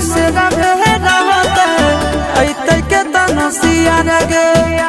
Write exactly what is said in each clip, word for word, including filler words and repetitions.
से रहे रहते ऐते के तनसिया गे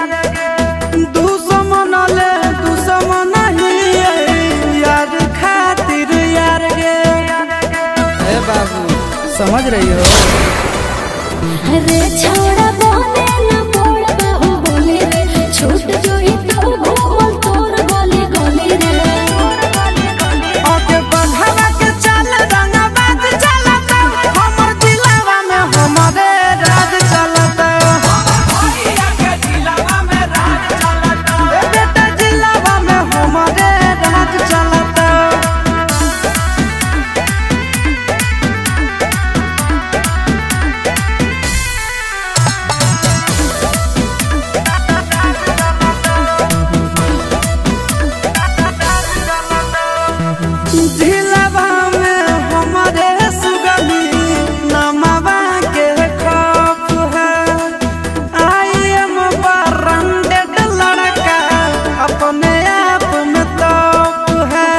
दुश्मन ले दुश्मन ही यार खातिर यार गे। ए बाबू समझ रही हो? अरे छोड़ा बोले ना बोल बहु बोले रे छूट जो ही तो घूमल तोर गली गली रे ओके बंधवा के चल रंगा बात चलता हमर दिलवा में हमरे राज चलता भैया के दिलवा में राज चलता ए बेटा दिलवा में हमरे राज चलता। दिलवा में हमारे सुगमी नमवा के खौफ है आई एम ब्रांडेड लड़का अपने आप में तोप है।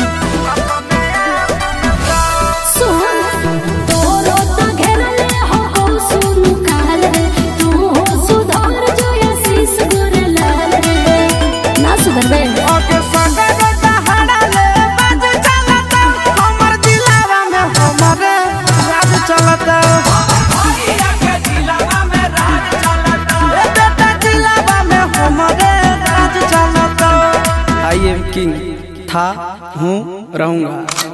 सुन तोरो तो घेरले हो को सुन काल रे तू हो सुधार जो ये शीश गुर लाल रे ना सुधरबे ओके सगर दहाड़ा ले बाज चलता हमर दिलवा में हमरे राज चलता भैया के दिलवा में राज चलता ए बेटा दिलवा में हमरे राज चलता। आई एम किंग था हूँ रहूंगा।